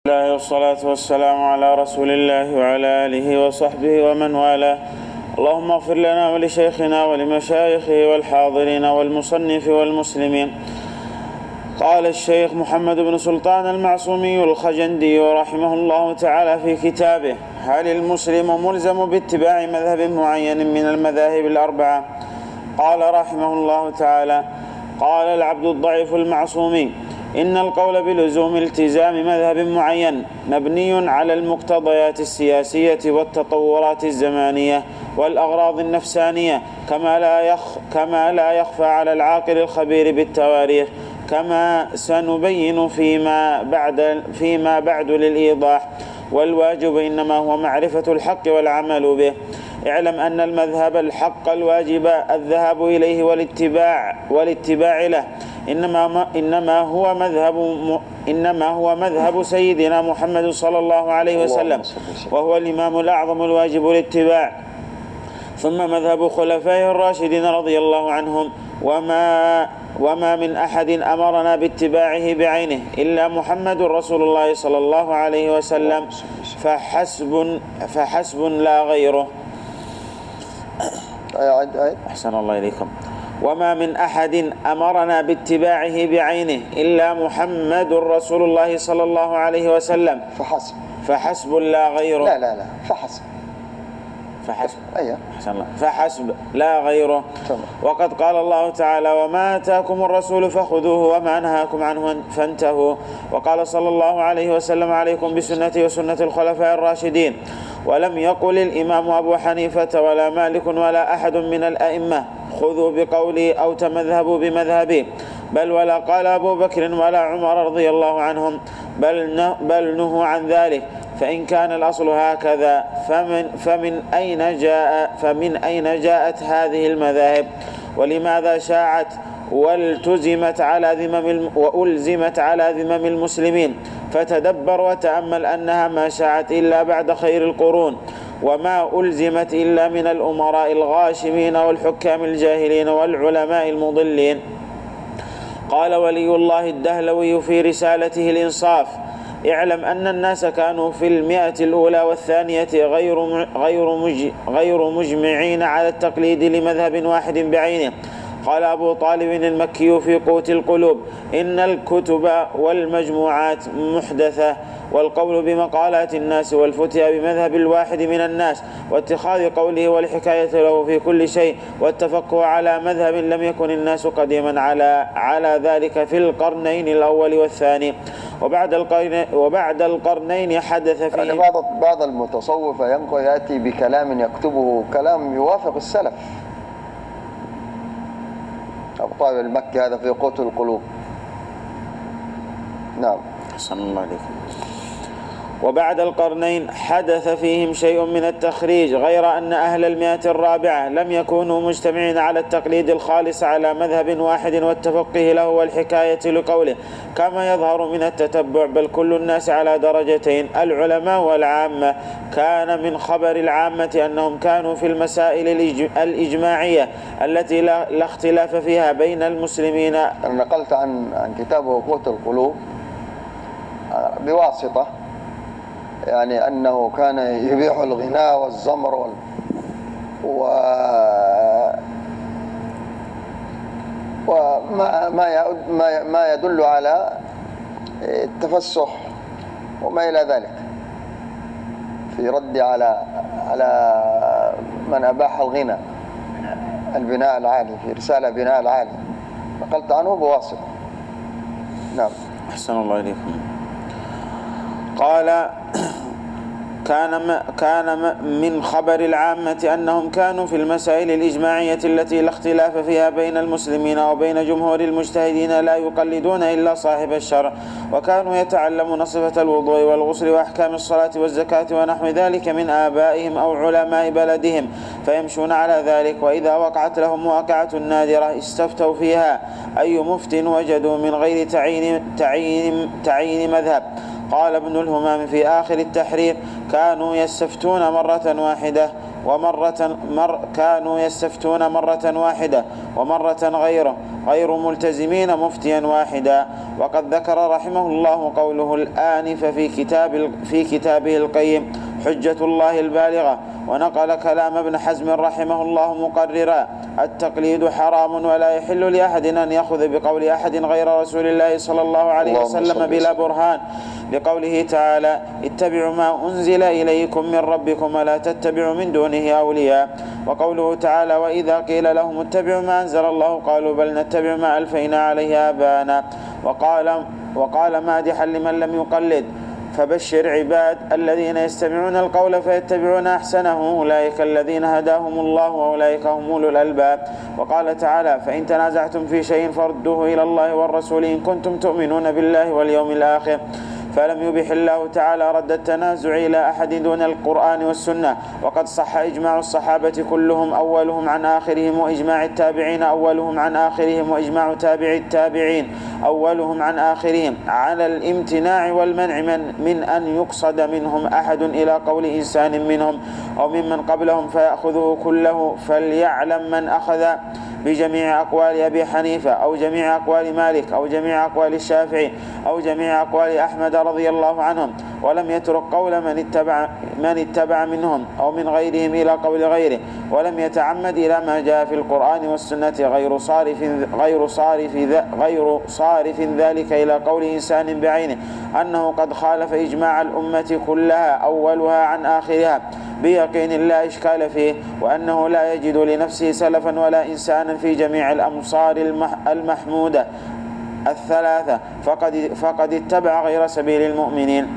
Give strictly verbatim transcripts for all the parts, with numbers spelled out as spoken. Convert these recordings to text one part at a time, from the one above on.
الله والصلاة والسلام على رسول الله وعلى آله وصحبه ومن والاه. اللهم اغفر لنا ولشيخنا ولمشايخه والحاضرين والمصنف والمسلمين. قال الشيخ محمد بن سلطان المعصومي الخجندي رحمه الله تعالى في كتابه: هل المسلم ملزم باتباع مذهب معين من المذاهب الأربعة؟ قال رحمه الله تعالى: قال العبد الضعيف المعصومي: إن القول بلزوم التزام مذهب معين مبني على المقتضيات السياسية والتطورات الزمانية والأغراض النفسانية، كما لا يخ كما لا يخفى على العاقل الخبير بالتواريخ، كما سنبين فيما بعد فيما بعد للإيضاح. والواجب إنما هو معرفة الحق والعمل به. اعلم أن المذهب الحق الواجب الذهاب إليه والاتباع والاتباع له إنما إنما هو مذهب إنما هو مذهب سيدنا محمد صلى الله عليه وسلم، وهو الإمام الأعظم الواجب الاتباع. ثم مذهب خلفائه الراشدين رضي الله عنهم، وما وما من أحد أمرنا باتباعه بعينه إلا محمد رسول الله صلى الله عليه وسلم فحسب فحسب لا غيره. أحسن الله إليكم. وما من أحد أمرنا باتباعه بعينه إلا محمد رسول الله صلى الله عليه وسلم فحسب فحسب لا غيره. لا لا لا فحسب فحسب أيه. أحسن الله. فحسب لا غيره. طبعا. وقد قال الله تعالى: وما آتاكم الرسول فخذوه وما نهاكم عنه فانتهوا. وقال صلى الله عليه وسلم: عليكم بسنتي وسنة الخلفاء الراشدين. ولم يقل الإمام أبو حنيفة ولا مالك ولا أحد من الأئمة: خذوا بقولي أو تمذهبوا بمذهبي، بل ولا قال أبو بكر ولا عمر رضي الله عنهم، بل بل نهوا عن ذلك. فإن كان الأصل هكذا فمن فمن أين جاء فمن أين جاءت هذه المذاهب؟ ولماذا شاعت والتزمت على ذمم وألزمت على ذمم المسلمين؟ فتدبر وتأمل أنها ما شاعت إلا بعد خير القرون، وما ألزمت إلا من الأمراء الغاشمين والحكام الجاهلين والعلماء المضلين. قال ولي الله الدهلوي في رسالته الإنصاف: اعلم أن الناس كانوا في المئة الأولى والثانية غير غير غير مجمعين على التقليد لمذهب واحد بعينه. قال أبو طالب المكي في قوت القلوب: إن الكتب والمجموعات محدثة، والقول بمقالات الناس والفتيا بمذهب الواحد من الناس، واتخاذ قوله والحكاية له في كل شيء، والتفقه على مذهب لم يكن الناس قديما على على ذلك في القرنين الأول والثاني. وبعد القرن وبعد القرنين حدث فيه يعني بعض بعض المتصوفة ينقل يأتي بكلام يكتبه كلام يوافق السلف. أبو طالب المكي هذا في قوت القلوب. نعم. أحسن الله عليكم. وبعد القرنين حدث فيهم شيء من التخريج، غير أن أهل المئة الرابعة لم يكونوا مجتمعين على التقليد الخالص على مذهب واحد والتفقه له والحكاية لقوله، كما يظهر من التتبع، بل كل الناس على درجتين: العلماء والعامة. كان من خبر العامة أنهم كانوا في المسائل الإجماعية التي لا اختلاف فيها بين المسلمين. أنا نقلت عن عن كتابه قوت القلوب بواسطة، يعني أنه كان يبيح الغناء والزمر وال... و... وما ما يعد ما ما يدل على التفسح وما إلى ذلك، في رد على على من أباح الغنى، البناء العالي، في رسالة بناء العالي نقلت عنه بواسطة. نعم. أحسن الله إليكم. قال: كان كان من خبر العامة أنهم كانوا في المسائل الإجماعية التي لا اختلاف فيها بين المسلمين وبين جمهور المجتهدين لا يقلدون إلا صاحب الشرع، وكانوا يتعلمون صفة الوضوء والغسل وأحكام الصلاة والزكاة ونحو ذلك من آبائهم أو علماء بلدهم، فيمشون على ذلك. وإذا وقعت لهم واقعة نادرة استفتوا فيها أي مفت وجدوا من غير تعيين تعيين تعيين مذهب. قال ابن الهمام في آخر التحرير: كانوا يستفتون مرة واحدة ومرة مر كانوا يستفتون مرة واحدة ومرة غيره غير ملتزمين مفتيا واحدا. وقد ذكر رحمه الله قوله الآنف في كتاب في كتابه القيم حجة الله البالغة، ونقل كلام ابن حزم رحمه الله مقررا: التقليد حرام ولا يحل لأحد أن يأخذ بقول أحد غير رسول الله صلى الله عليه وسلم بلا برهان، لقوله تعالى: اتبعوا ما أنزل إليكم من ربكم ولا تتبعوا من دونه أولياء. وقوله تعالى: وإذا قيل لهم اتبعوا ما أنزل الله قالوا بل نتبع ما ألفينا عليه آباءنا. وقال, وقال مادحا لمن لم يقلد: فبشر عباد الذين يستمعون القول فيتبعون أحسنه أولئك الذين هداهم الله وأولئك هم أولو الألباب. وقال تعالى: فإن تنازعتم في شيء فردوه إلى الله والرسول إن كنتم تؤمنون بالله واليوم الآخر. فلم يبح الله تعالى رد التنازع إلى أحد دون القرآن والسنة، وقد صح إجماع الصحابة كلهم أولهم عن آخرهم، وإجماع التابعين أولهم عن آخرهم، وإجماع تابع التابعين أولهم عن آخرهم على الامتناع والمنع من, من أن يقصد منهم أحد إلى قول إنسان منهم أو ممن قبلهم فيأخذه كله. فليعلم من أخذ بجميع أقوال أبي حنيفة أو جميع أقوال مالك أو جميع أقوال الشافعي أو جميع أقوال أحمد رضي الله عنهم ولم يترك قول من اتبع, من اتبع منهم أو من غيرهم إلى قول غيره، ولم يتعمد إلى ما جاء في القرآن والسنة غير صارف, غير صارف, غير صارف ذلك إلى قول إنسان بعينه أنه قد خالف إجماع الأمة كلها أولها عن آخرها بيقين لا إشكال فيه، وأنه لا يجد لنفسه سلفا ولا إنسانا في جميع الأمصار المحمودة الثلاثة فقد, فقد اتبع غير سبيل المؤمنين.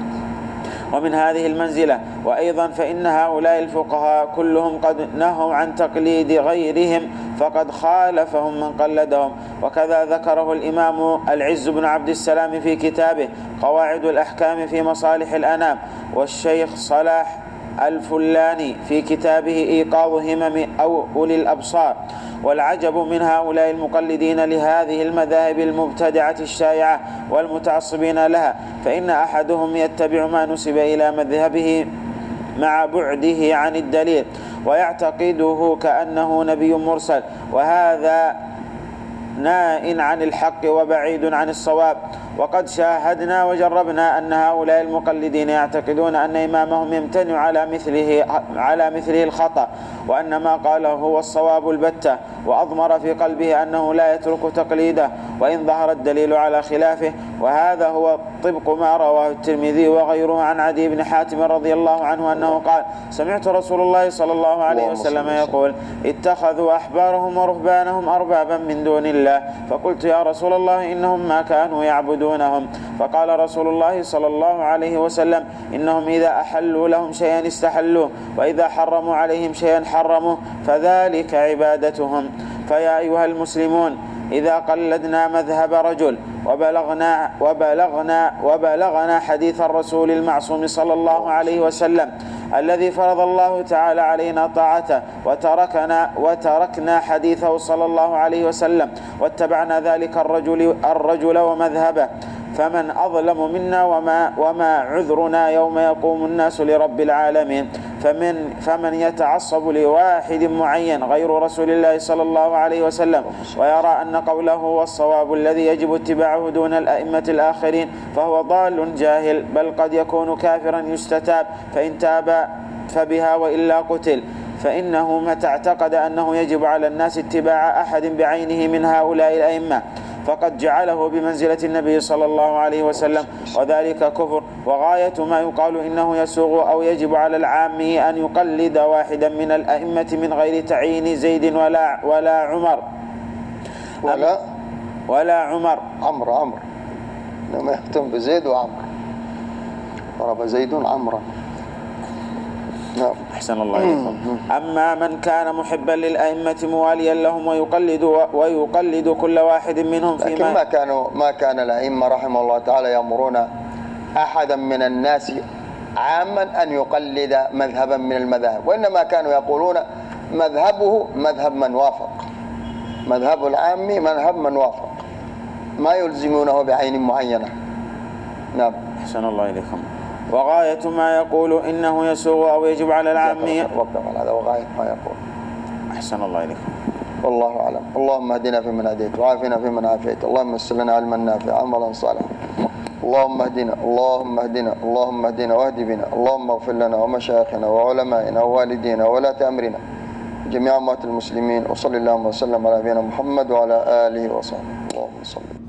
ومن هذه المنزلة وأيضا فإن هؤلاء الفقهاء كلهم قد نهوا عن تقليد غيرهم فقد خالفهم من قلدهم. وكذا ذكره الإمام العز بن عبد السلام في كتابه قواعد الأحكام في مصالح الأنام، والشيخ صلاح الفلاني في كتابه إيقاظ همم أو أولي الأبصار. والعجب من هؤلاء المقلدين لهذه المذاهب المبتدعة الشائعة والمتعصبين لها، فإن أحدهم يتبع ما نسب إلى مذهبه مع بعده عن الدليل ويعتقده كأنه نبي مرسل، وهذا نائٍ عن الحق وبعيد عن الصواب. وقد شاهدنا وجربنا أن هؤلاء المقلدين يعتقدون أن إمامهم يمتنع على مثله, على مثله الخطأ، وأن ما قاله هو الصواب البتة، وأضمر في قلبه أنه لا يترك تقليده وإن ظهر الدليل على خلافه. وهذا هو طبق ما رواه الترمذي وغيره عن عدي بن حاتم رضي الله عنه أنه قال: سمعت رسول الله صلى الله عليه وسلم يقول: اتخذوا أحبارهم ورهبانهم أربابا من دون الله. فقلت: يا رسول الله إنهم ما كانوا يعبدونهم. فقال رسول الله صلى الله عليه وسلم: إنهم إذا أحلوا لهم شيئا استحلوه، وإذا حرموا عليهم شيئا حرموه، فذلك عبادتهم. فيا أيها المسلمون، إذا قلدنا مذهب رجل وبلغنا, وبلغنا, وبلغنا حديث الرسول المعصوم صلى الله عليه وسلم الذي فرض الله تعالى علينا طاعته، وتركنا, وتركنا حديثه صلى الله عليه وسلم واتبعنا ذلك الرجل, الرجل ومذهبه، فمن أظلم منا وما, وما عذرنا يوم يقوم الناس لرب العالمين. فمن, فمن يتعصب لواحد معين غير رسول الله صلى الله عليه وسلم ويرى أن قوله هو الصواب الذي يجب اتباعه دون الأئمة الآخرين فهو ضال جاهل، بل قد يكون كافرا يستتاب، فإن تاب فبها وإلا قتل. فإنه متى اعتقد أنه يجب على الناس اتباع أحد بعينه من هؤلاء الأئمة فقد جعله بمنزلة النبي صلى الله عليه وسلم، وذلك كفر. وغاية ما يقال إنه يسوغ أو يجب على العام أن يقلد واحدا من الأئمة من غير تعيين زيد ولا ولا عمر ولا ولا عمر عمرو عمرو لما يختم بزيد وعمرو، ضرب زيد عمرا. نعم. أحسن الله إليكم. أما من كان محبا للأئمة مواليا لهم ويقلد ويقلد كل واحد منهم فيما لكن ما كانوا ما كان الأئمة رحمه الله تعالى يأمرون أحدا من الناس عاما أن يقلد مذهبا من المذاهب، وإنما كانوا يقولون مذهبه مذهب من وافق، مذهب العام مذهب من وافق، ما يلزمونه بعين معينة. نعم. أحسن الله إليكم. وغاية ما يقول إنه يسوغ أو يجب على العامية. وقف على هذا، وغاية ما يقول. أحسن الله إليكم. والله أعلم. اللهم اهدنا فيمن هديت، وعافنا فيمن عافيت، اللهم يسر لنا علما نافعا عملا صالحا. اللهم اهدنا اللهم اهدنا اللهم اهدنا واهد بنا، اللهم اغفر لنا ومشايخنا وعلمائنا ووالدينا وولاة أمرنا جميع أموات المسلمين، وصلى اللهم وسلم على نبينا محمد وعلى آله وصحبه. اللهم صل